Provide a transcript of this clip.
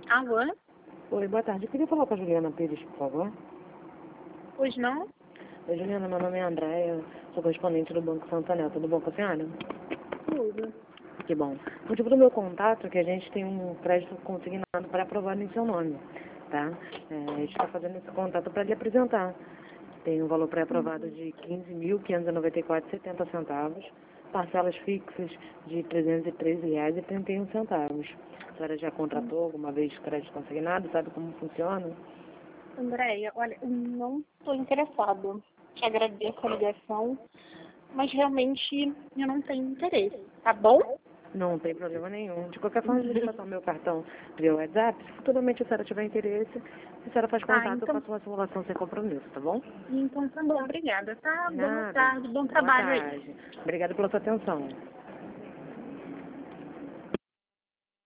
Alô? Oi, boa tarde. Eu queria falar com a Juliana Pires, por favor. Hoje não? Oi, Juliana, meu nome é Andréia, sou correspondente do Banco Santander. Tudo bom com a senhora? Tudo. Que bom. O motivo do meu contato é que a gente tem um crédito consignado para aprovado em seu nome, tá? A gente está fazendo esse contato para lhe apresentar. Tem um valor pré-aprovado de R$ 15.594,70, parcelas fixas de R$ 313,31. A senhora já contratou alguma vez crédito consignado? Sabe como funciona? Andréia, olha, eu não estou interessado. Te agradeço a ligação, mas realmente eu não tenho interesse, tá bom? Não tem problema nenhum. De qualquer forma, eu vou te passar o meu cartão via WhatsApp. Se futuramente a senhora tiver interesse, a senhora faz Tá, contato, eu então, faço uma simulação sem compromisso, tá bom? então tá bom, obrigada, tá? Boa Nada. tarde, bom Boa trabalho aí. tarde. Obrigada pela sua atenção.